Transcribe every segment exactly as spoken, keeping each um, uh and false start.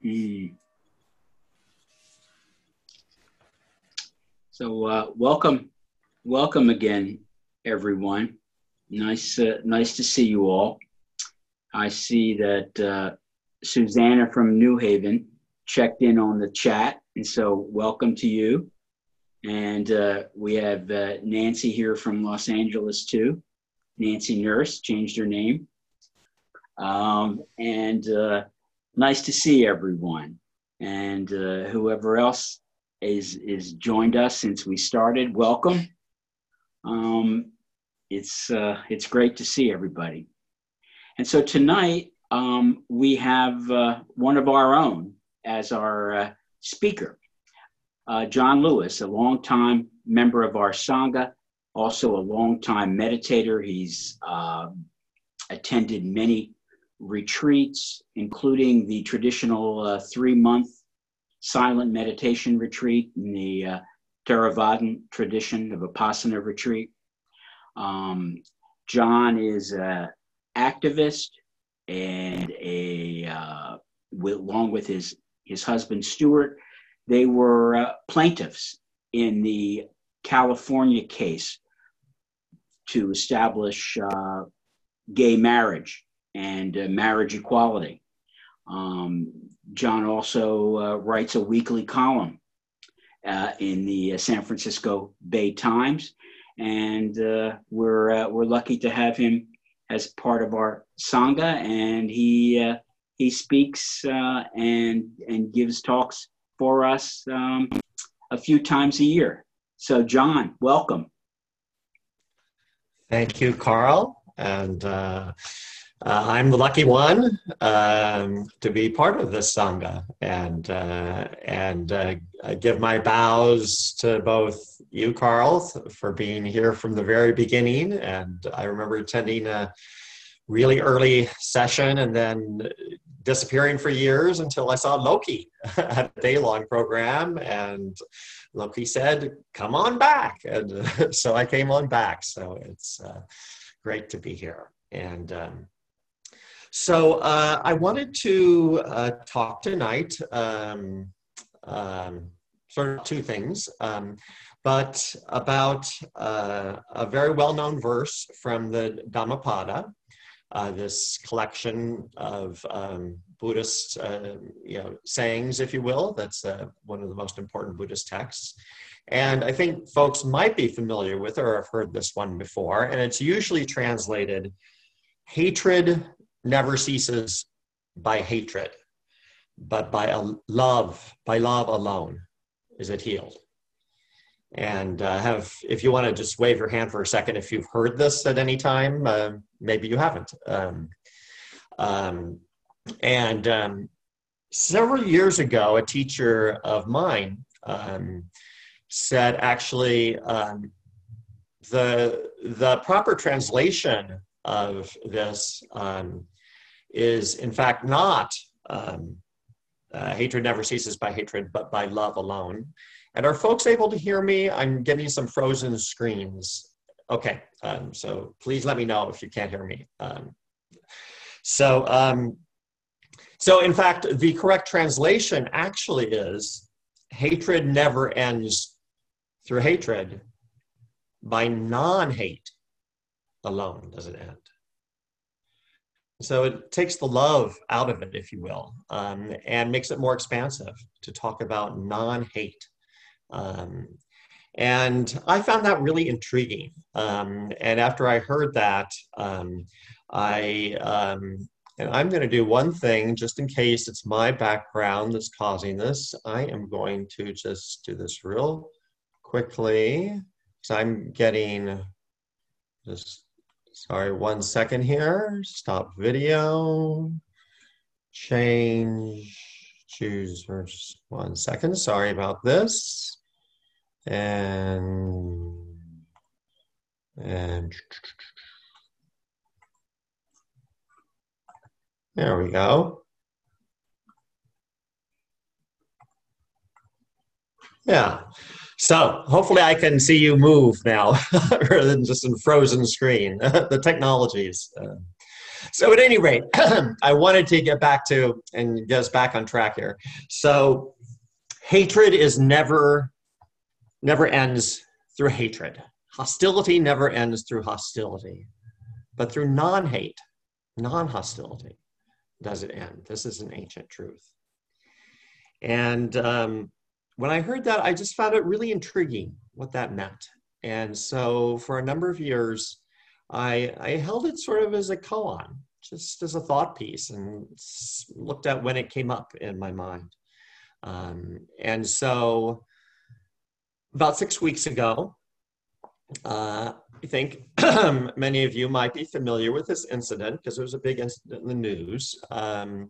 Mm. So uh, welcome, welcome again, everyone. Nice, uh, nice to see you all. I see that uh, Susanna from New Haven checked in on the chat, and so welcome to you. And uh, we have uh, Nancy here from Los Angeles too. Nancy Nurse changed her name. Um, and uh, nice to see everyone. And uh, whoever else is is joined us since we started, welcome. Um, it's uh, it's great to see everybody. And so tonight um, we have uh, one of our own as our uh, speaker, uh, John Lewis, a longtime member of our Sangha, also a longtime meditator. He's uh, attended many retreats, including the traditional uh, three-month silent meditation retreat in the uh, Theravadan tradition of Vipassana retreat. Um, John is an activist and a, uh, with, along with his, his husband, Stuart, they were uh, plaintiffs in the California case to establish uh, gay marriage and uh, marriage equality. Um, John also uh, writes a weekly column uh, in the uh, San Francisco Bay Times, and uh, we're uh, we're lucky to have him as part of our Sangha, and he uh, he speaks uh, and and gives talks for us um, a few times a year. So, John, welcome. Thank you, Carl, and. Uh... Uh, I'm the lucky one um, to be part of this Sangha, and uh, and uh, I give my bows to both you, Carl, for being here from the very beginning. And I remember attending a really early session and then disappearing for years until I saw Loki at a day-long program, and Loki said, "Come on back," and uh, so I came on back. So it's uh, great to be here, and. Um, So uh, I wanted to uh, talk tonight, um, um, sort of two things, um, but about uh, a very well-known verse from the Dhammapada, uh, this collection of um, Buddhist uh, you know, sayings, if you will. That's uh, one of the most important Buddhist texts. And I think folks might be familiar with or have heard this one before, and it's usually translated, "Hatred never ceases by hatred, but by a love, by love alone is it healed." And uh, have, if you want to just wave your hand for a second, if you've heard this at any time, uh, maybe you haven't. Um, um, and um, several years ago, a teacher of mine um, said, actually, um, the, the proper translation of this um, is in fact not um, uh, hatred never ceases by hatred, but by love alone. And are folks able to hear me? I'm getting some frozen screens. Okay, um, so please let me know if you can't hear me. Um, so, um, so in fact, the correct translation actually is, hatred never ends through hatred, by non-hate alone does it end. So it takes the love out of it, if you will, um, and makes it more expansive to talk about non-hate. Um, and I found that really intriguing. Um, and after I heard that, um, I, um, and I'm going to do one thing, just in case it's my background that's causing this. I am going to just do this real quickly, because I'm getting just, sorry, one second here. Stop video. Change. Choose verse. One second. Sorry about this. And and there we go. Yeah. So hopefully I can see you move now rather than just in frozen screen, the technologies. Uh, So at any rate, I wanted to get back to, and get us back on track here. So hatred is never, never ends through hatred. Hostility never ends through hostility, but through non-hate, non-hostility does it end. This is an ancient truth. And um, when I heard that, I just found it really intriguing what that meant. And so for a number of years, I, I held it sort of as a koan, just as a thought piece, and looked at when it came up in my mind. Um, and so about six weeks ago, uh, I think many of you might be familiar with this incident because it was a big incident in the news. Um,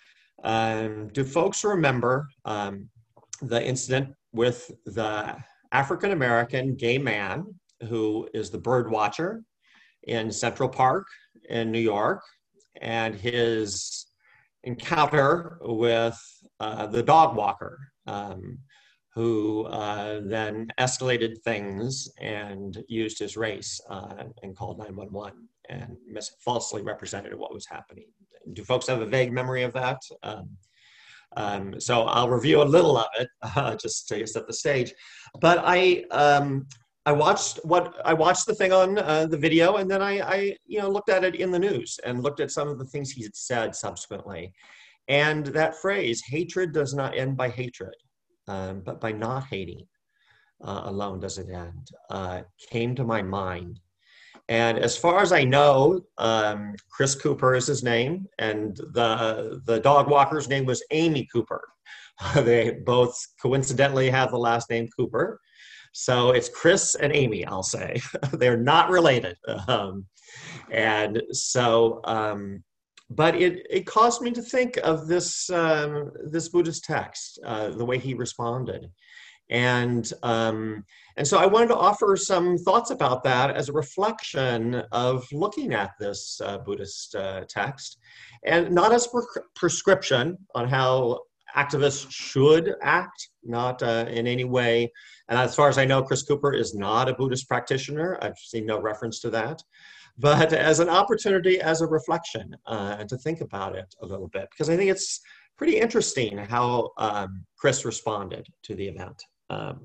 um, do folks remember um, the incident with the African-American gay man who is the bird watcher in Central Park in New York, and his encounter with uh, the dog walker, um, who uh, then escalated things and used his race uh, and called nine one one and mis- falsely represented what was happening. Do folks have a vague memory of that? Um, um, so I'll review a little of it uh, just to set the stage. But I, um, I watched what I watched the thing on uh, the video, and then I, I, you know, looked at it in the news and looked at some of the things he had said subsequently. And that phrase, hatred does not end by hatred, um, but by not hating uh, alone does it end, uh, came to my mind. And as far as I know, um, Chris Cooper is his name, and the, the dog walker's name was Amy Cooper. They both coincidentally have the last name Cooper. So it's Chris and Amy, I'll say. They're not related. Um, and so, um, but it, it caused me to think of this, um, this Buddhist text, uh, the way he responded. And, um, and so I wanted to offer some thoughts about that as a reflection of looking at this uh, Buddhist uh, text, and not as a prescription on how activists should act, not uh, in any way. And as far as I know, Chris Cooper is not a Buddhist practitioner. I've seen no reference to that. But as an opportunity, as a reflection, uh, and to think about it a little bit, because I think it's pretty interesting how um, Chris responded to the event. Um,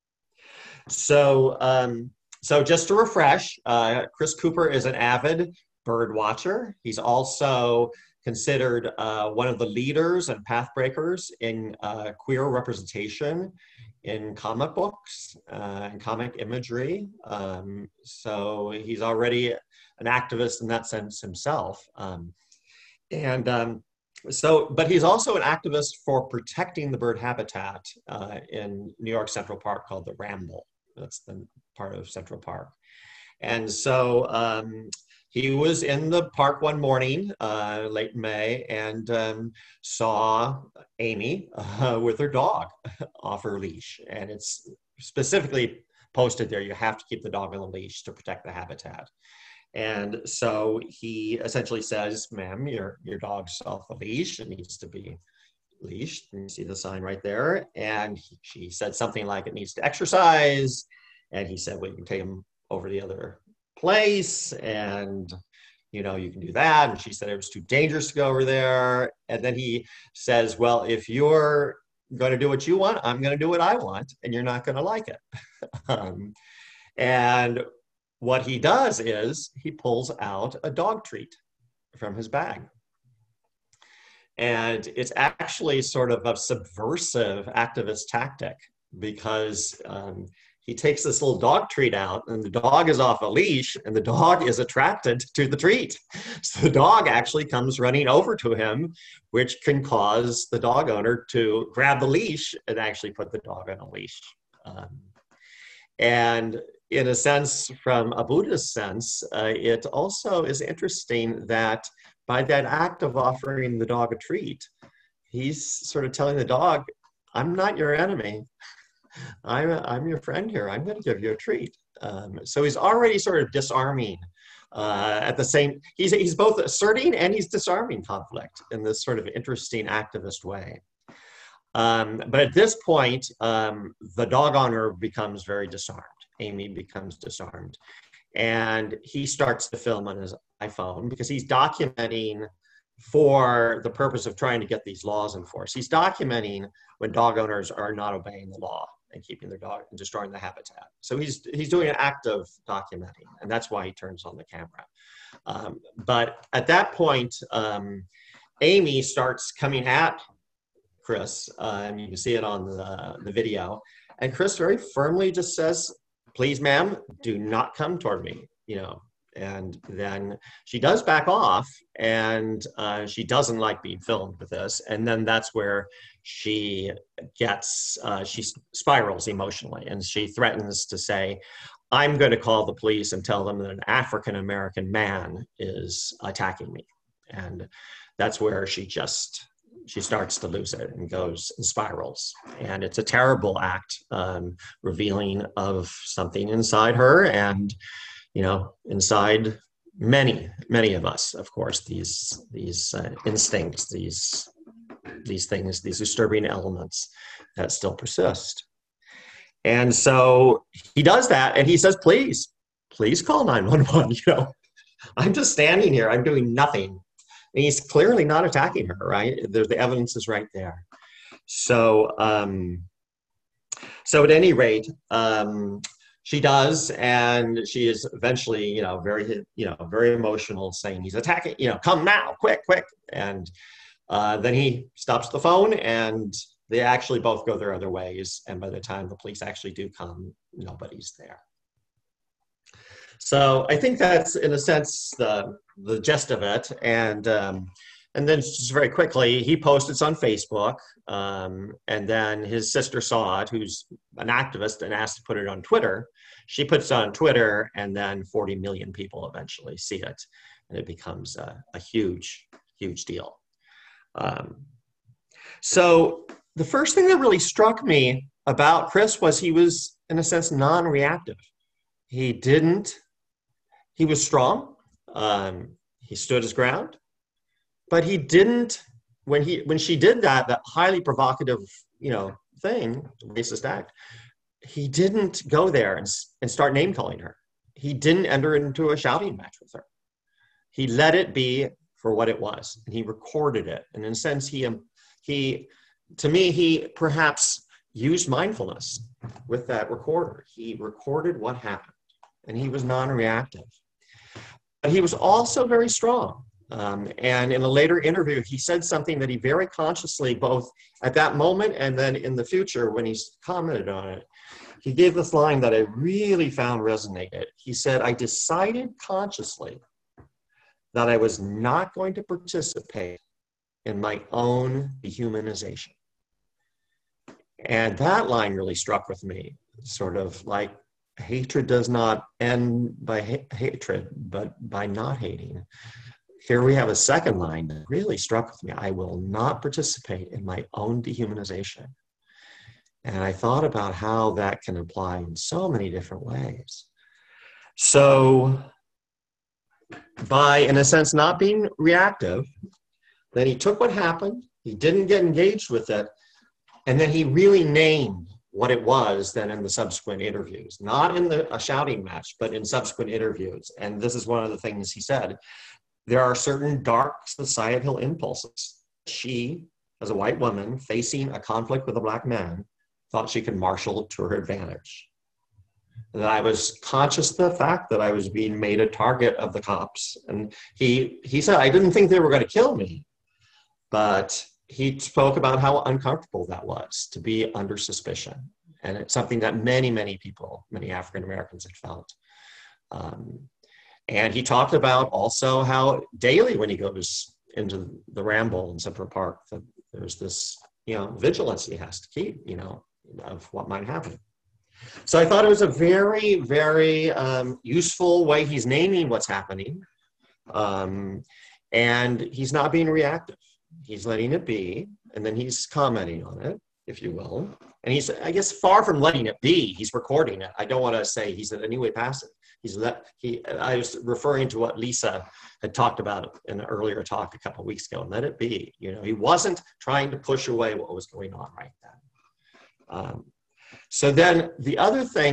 so, um, so just to refresh, uh, Chris Cooper is an avid bird watcher. He's also considered uh, one of the leaders and pathbreakers in uh, queer representation in comic books uh, and comic imagery. Um, so he's already an activist in that sense himself. Um, and um, so, but he's also an activist for protecting the bird habitat uh, in New York Central Park called the Ramble. That's the part of Central Park. And so um, he was in the park one morning, uh, late May, and um, saw Amy uh, with her dog off her leash. And it's specifically posted there, you have to keep the dog on the leash to protect the habitat. And so he essentially says, ma'am, your, your dog's off the leash. It needs to be leashed. And you see the sign right there. And he, she said something like, it needs to exercise. And he said, well, you can take him over the other place, and you know, you can do that. And she said it was too dangerous to go over there. And then he says, well, if you're going to do what you want, I'm going to do what I want, and you're not going to like it. um, and what he does is he pulls out a dog treat from his bag. And it's actually sort of a subversive activist tactic, because um, he takes this little dog treat out, and the dog is off a leash, and the dog is attracted to the treat. So the dog actually comes running over to him, which can cause the dog owner to grab the leash and actually put the dog on a leash. Um, and in a sense, from a Buddhist sense, uh, it also is interesting that by that act of offering the dog a treat, he's sort of telling the dog, I'm not your enemy. I'm, I'm your friend here. I'm going to give you a treat. Um, so he's already sort of disarming uh, at the same, he's, he's both asserting and he's disarming conflict in this sort of interesting activist way. Um, but at this point, um, the dog owner becomes very disarmed. Amy becomes disarmed. and he starts to film on his iPhone because he's documenting for the purpose of trying to get these laws enforced. He's documenting when dog owners are not obeying the law and keeping their dog and destroying the habitat. So he's he's doing an act of documenting, and that's why he turns on the camera. Um, but at that point, um, Amy starts coming at Chris, uh, and you can see it on the, the video. And Chris very firmly just says, "Please, ma'am, do not come toward me," you know. And then she does back off, and uh, she doesn't like being filmed with this. And then that's where she gets, uh, she spirals emotionally, and she threatens to say, "I'm going to call the police and tell them that an African-American man is attacking me." And that's where she just, she starts to lose it and goes and spirals. And it's a terrible act, um, revealing of something inside her, and you know, inside many, many of us, of course, these these uh, instincts, these these things, these disturbing elements that still persist. And so he does that, and he says, "Please, please call nine one one. You know, I'm just standing here. I'm doing nothing." And he's clearly not attacking her, right? There's the evidence is right there. So, um, so at any rate, um, she does, and she is eventually, you know, very, you know, very emotional, saying he's attacking, you know, "Come now, quick, quick." And uh, then he stops the phone, and they actually both go their other ways. And by the time the police actually do come, nobody's there. So I think that's, in a sense, the the gist of it. And um, and then just very quickly, he posted it on Facebook, um, and then his sister saw it, who's an activist, and asked to put it on Twitter. She puts it on Twitter, and then forty million people eventually see it, and it becomes a, a huge, huge deal. Um, so the first thing that really struck me about Chris was he was, in a sense, non-reactive. He didn't, he was strong. Um, he stood his ground. But he didn't, when he when she did that, that highly provocative, you know, thing, racist act, he didn't go there and, and start name calling her. He didn't enter into a shouting match with her. He let it be for what it was, and he recorded it. And in a sense, he, he, to me, he perhaps used mindfulness with that recorder. He recorded what happened, and he was non-reactive. But he was also very strong. Um, and in a later interview, he said something that he very consciously, both at that moment and then in the future when he's commented on it, he gave this line that I really found resonated. He said, "I decided consciously that I was not going to participate in my own dehumanization." And that line really struck with me, sort of like, hatred does not end by ha- hatred, but by not hating. Here we have a second line that really struck with me. "I will not participate in my own dehumanization." And I thought about how that can apply in so many different ways. So by, in a sense, not being reactive, then he took what happened, he didn't get engaged with it, and then he really named what it was then in the subsequent interviews, not in the a shouting match, but in subsequent interviews. And this is one of the things he said. There are certain dark societal impulses. She, as a white woman facing a conflict with a black man, thought she could marshal to her advantage. And that I was conscious of the fact that I was being made a target of the cops. And he, he said, "I didn't think they were going to kill me," but he spoke about how uncomfortable that was to be under suspicion. And it's something that many, many people, many African Americans had felt. Um, and he talked about also how daily when he goes into the Ramble in Central Park, that there's this, you know, vigilance he has to keep, you know, of what might happen. So I thought it was a very, very um, useful way he's naming what's happening. Um, and he's not being reactive. He's letting it be, and then he's commenting on it, if you will. And he's, I guess, far from letting it be, he's recording it. I don't want to say he's in any way passive. He's let, he, I was referring to what Lisa had talked about in an earlier talk a couple of weeks ago, and let it be. You know, he wasn't trying to push away what was going on right then. Um, so then the other thing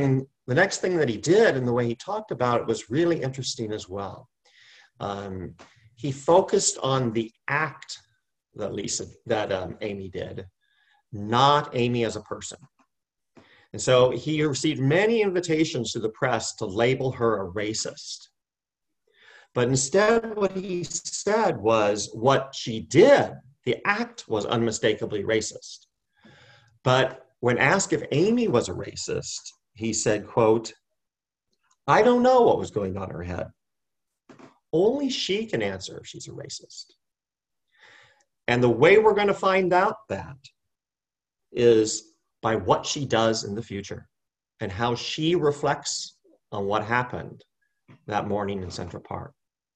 the next thing that he did and the way he talked about it was really interesting as well. Um, he focused on the act that Lisa, that um, Amy did, not Amy as a person. And so he received many invitations to the press to label her a racist. But instead, what he said was what she did, the act was unmistakably racist. But when asked if Amy was a racist, he said, quote, "I don't know what was going on in her head. Only she can answer if she's a racist." And the way we're going to find out that is by what she does in the future and how she reflects on what happened that morning in Central Park.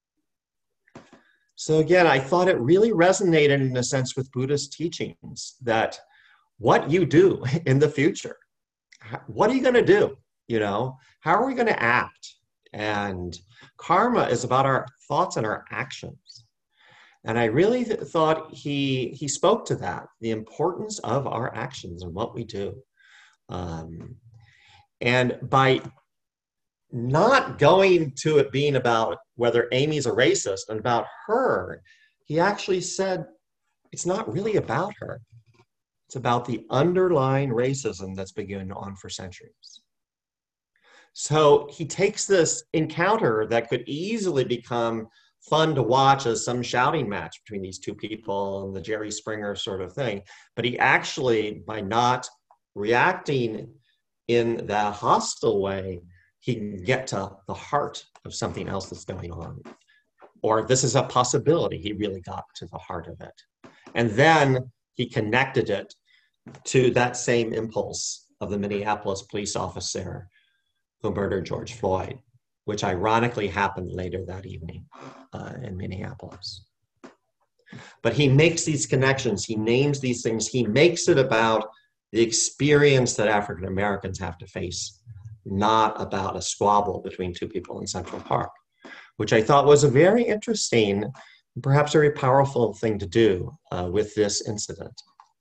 So again, I thought it really resonated in a sense with Buddhist teachings that what you do in the future, what are you going to do? You know, how are we going to act? And karma is about our thoughts and our actions. And I really th- thought he he spoke to that, the importance of our actions and what we do. Um, and by not going to it being about whether Amy's a racist and about her, he actually said, it's not really about her. It's about the underlying racism that's been going on for centuries. So he takes this encounter that could easily become fun to watch as some shouting match between these two people and the Jerry Springer sort of thing. But he actually, by not reacting in that hostile way, he can get to the heart of something else that's going on. Or this is a possibility. He really got to the heart of it. And then he connected it to that same impulse of the Minneapolis police officer who murdered George Floyd, which ironically happened later that evening uh, in Minneapolis. But he makes these connections, he names these things, he makes it about the experience that African Americans have to face, not about a squabble between two people in Central Park, which I thought was a very interesting, perhaps very powerful thing to do uh, with this incident.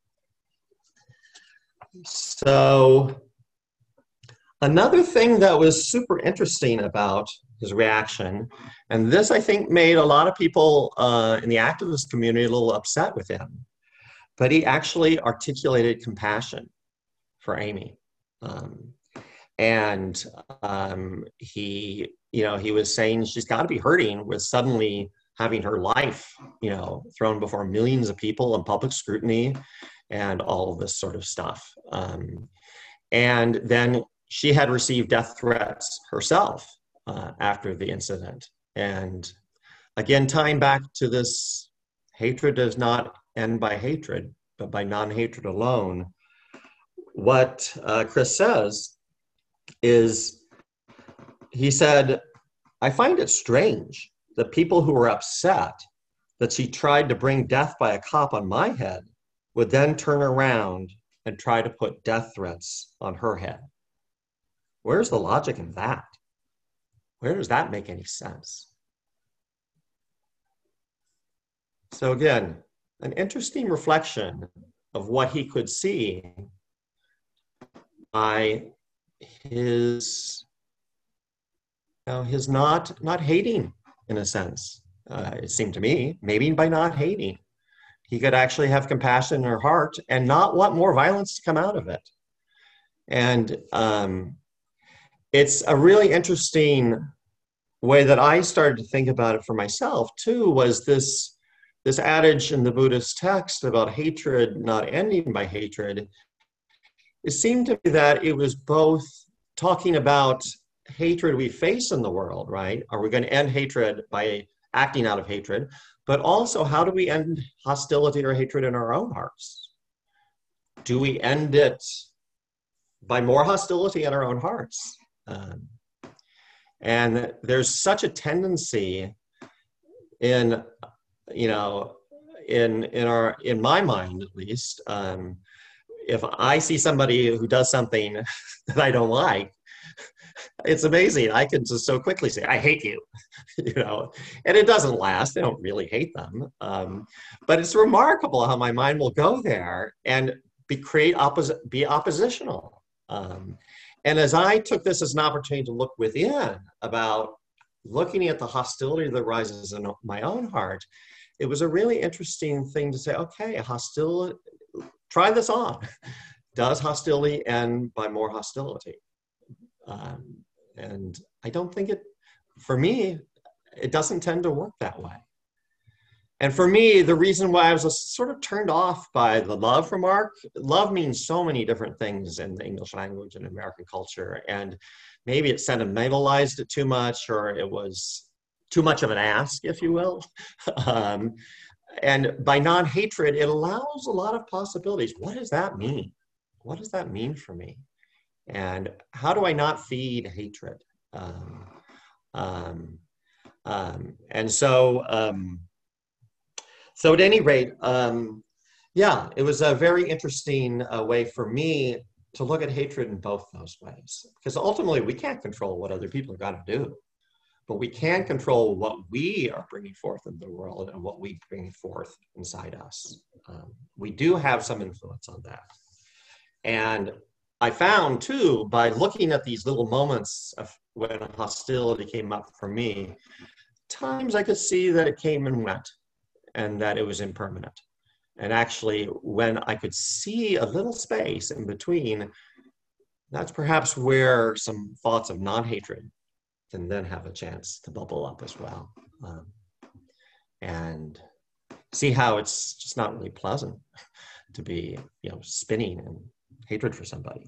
So another thing that was super interesting about his reaction, and this I think made a lot of people uh, in the activist community a little upset with him, but he actually articulated compassion for Amy. Um, and um, he, you know, he was saying she's got to be hurting with suddenly having her life, you know, thrown before millions of people in public scrutiny and all of this sort of stuff. Um, and then she had received death threats herself uh, after the incident. And again, tying back to this, hatred does not end by hatred, but by non-hatred alone. What uh, Chris says is, he said, I find it strange that people who were upset that she tried to bring death by a cop on my head would then turn around and try to put death threats on her head. Where's the logic in that? Where does that make any sense? So again, an interesting reflection of what he could see by his, you know, his not, not hating, in a sense. Uh, it seemed to me, maybe by not hating, he could actually have compassion in her heart and not want more violence to come out of it. And um, it's a really interesting way that I started to think about it for myself too, was this, this adage in the Buddhist text about hatred not ending by hatred. It seemed to me that it was both talking about hatred we face in the world, right? Are we going to end hatred by acting out of hatred? But also, how do we end hostility or hatred in our own hearts? Do we end it by more hostility in our own hearts? Um, and there's such a tendency in, you know, in in our in my mind at least, um, if I see somebody who does something that I don't like, it's amazing. I can just so quickly say, I hate you, you know, and it doesn't last. I don't really hate them. Um, but it's remarkable how my mind will go there and be create oppos- be oppositional. Um, And as I took this as an opportunity to look within about looking at the hostility that rises in my own heart, it was a really interesting thing to say, okay, hostility, try this on. Does hostility end by more hostility? Um, and I don't think it, for me, it doesn't tend to work that way. And for me, the reason why I was sort of turned off by the love remark, love means so many different things in the English language and American culture. And maybe it sentimentalized it too much, or it was too much of an ask, if you will. um, and by non-hatred, it allows a lot of possibilities. What does that mean? What does that mean for me? And how do I not feed hatred? Um, um, um, and so, um, so at any rate, um, yeah, it was a very interesting uh, way for me to look at hatred in both those ways. Because ultimately, we can't control what other people are going to do, but we can control what we are bringing forth in the world and what we bring forth inside us. Um, we do have some influence on that. And I found too, by looking at these little moments of when hostility came up for me, times I could see that it came and went and that it was impermanent. And actually, when I could see a little space in between, that's perhaps where some thoughts of non-hatred can then have a chance to bubble up as well. Um, and see how it's just not really pleasant to be, you know, spinning in hatred for somebody.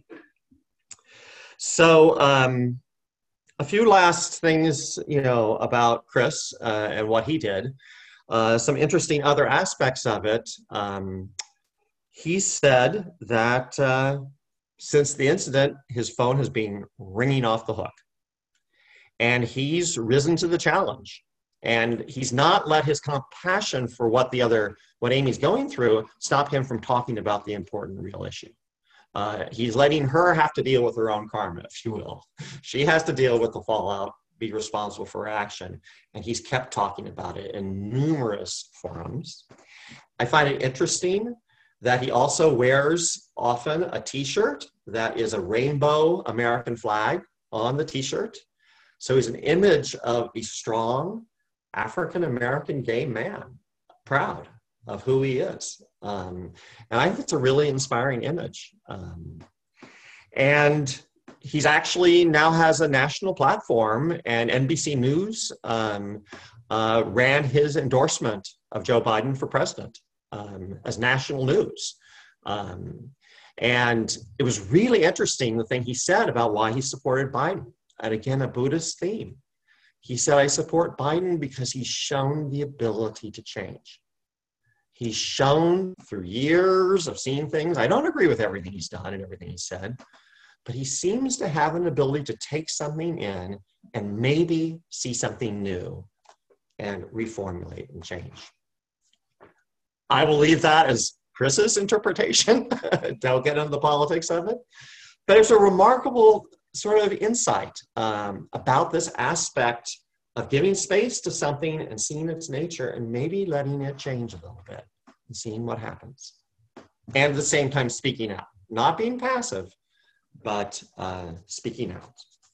So um, a few last things, you know, about Chris uh, and what he did. Uh, some interesting other aspects of it. Um, he said that uh, since the incident, his phone has been ringing off the hook. And he's risen to the challenge. And he's not let his compassion for what the other, what Amy's going through, stop him from talking about the important real issue. Uh, he's letting her have to deal with her own karma, if you will. She has to deal with the fallout, be responsible for her action. And he's kept talking about it in numerous forums. I find it interesting that he also wears often a t-shirt that is a rainbow American flag on the t-shirt. So he's an image of a strong African-American gay man, proud of who he is. Um, and I think it's a really inspiring image. Um, and he's actually now has a national platform, and N B C News um, uh, ran his endorsement of Joe Biden for president um, as national news. Um, and it was really interesting, the thing he said about why he supported Biden. And again, a Buddhist theme. He said, I support Biden because he's shown the ability to change. He's shown through years of seeing things. I don't agree with everything he's done and everything he said, but he seems to have an ability to take something in and maybe see something new and reformulate and change. I will leave that as Chris's interpretation. Don't get into the politics of it. But it's a remarkable sort of insight um, about this aspect of giving space to something and seeing its nature and maybe letting it change a little bit and seeing what happens. And at the same time, speaking out, not being passive, but uh, speaking out.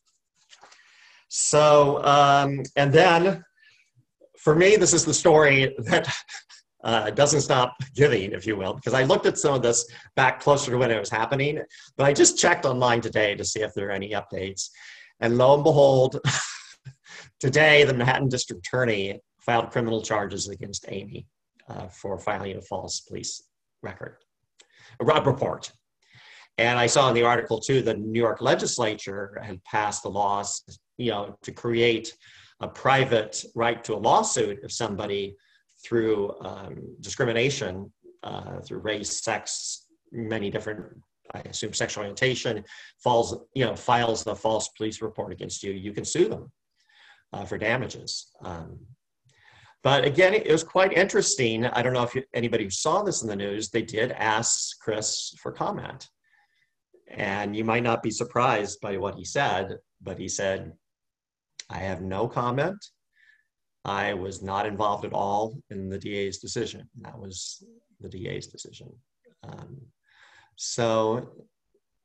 So, um, and then for me, this is the story that uh, doesn't stop giving, if you will, because I looked at some of this back closer to when it was happening, but I just checked online today to see if there are any updates. And lo and behold, today, the Manhattan District Attorney filed criminal charges against Amy uh, for filing a false police record, a report. And I saw in the article too, the New York legislature had passed the laws, you know, to create a private right to a lawsuit if somebody through um, discrimination, uh, through race, sex, many different, I assume sexual orientation, falls, you know, files the false police report against you, you can sue them uh, for damages. Um, but again, it was quite interesting. I don't know if you, anybody who saw this in the news, they did ask Chris for comment. And you might not be surprised by what he said, but he said, I have no comment. I was not involved at all in the D A's decision. That was the D A's decision. Um, so,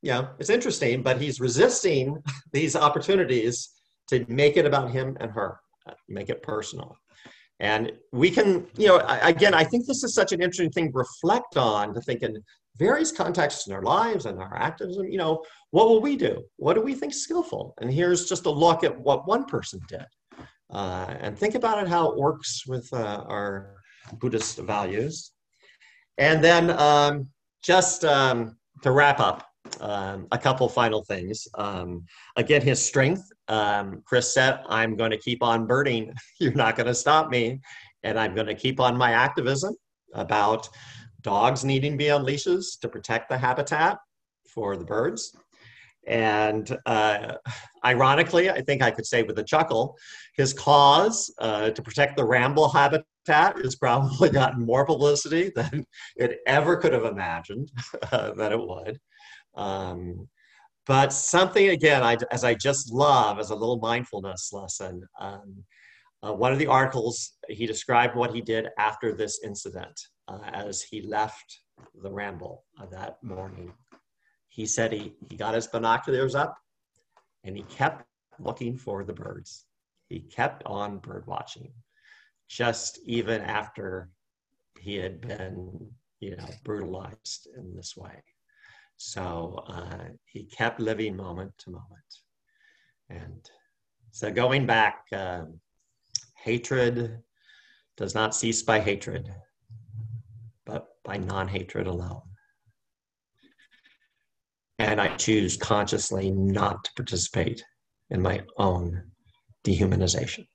you know, it's interesting, but he's resisting these opportunities to make it about him and her, make it personal. And we can, you know, again, I think this is such an interesting thing to reflect on, to think in various contexts in our lives and our activism, you know, what will we do? What do we think is skillful? And here's just a look at what one person did. Uh, and think about it, how it works with uh, our Buddhist values. And then um, just um, to wrap up, um, a couple final things. Um, again, his strength. Um, Chris said, I'm going to keep on birding. You're not going to stop me. And I'm going to keep on my activism about dogs needing to be on leashes to protect the habitat for the birds. And uh, ironically, I think I could say with a chuckle, his cause uh, to protect the Ramble habitat has probably gotten more publicity than it ever could have imagined uh, that it would. Um, but something, again, I, as I just love as a little mindfulness lesson, um, uh, one of the articles, he described what he did after this incident uh, as he left the Ramble uh, that morning. He said he, he got his binoculars up and he kept looking for the birds. He kept on bird watching, just even after he had been, you know, brutalized in this way. So uh, he kept living moment to moment. And so going back, um, hatred does not cease by hatred, but by non-hatred alone. And I choose consciously not to participate in my own dehumanization.